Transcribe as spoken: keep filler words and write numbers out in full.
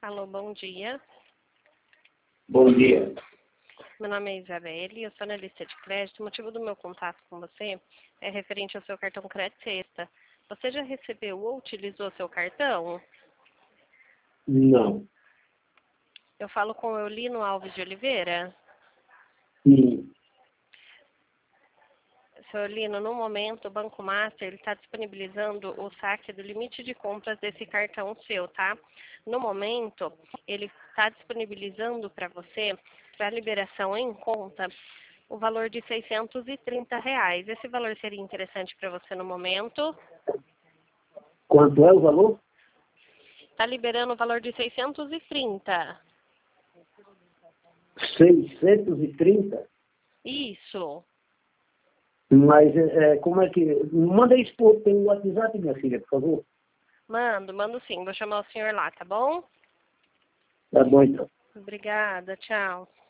Alô, bom dia. Bom dia. Meu nome é Isabelle, eu sou analista de crédito. O motivo do meu contato com você é referente ao seu cartão Crédito Sexta. Você já recebeu ou utilizou seu cartão? Não. Eu falo com o Eulino Alves de Oliveira. Sim. Seu Eulino, no momento, o Banco Master está disponibilizando o saque do limite de compras desse cartão seu, tá? No momento, ele está disponibilizando para você, para liberação em conta, o valor de seiscentos e trinta reais. Esse valor seria interessante para você no momento? Quanto é o valor? Está liberando o valor de seiscentos e trinta. seiscentos e trinta? Isso. Mas é, como é que... Manda isso por, pelo WhatsApp, minha filha, por favor. Mando, mando sim. Vou chamar o senhor lá, tá bom? Tá bom, então. Obrigada, tchau.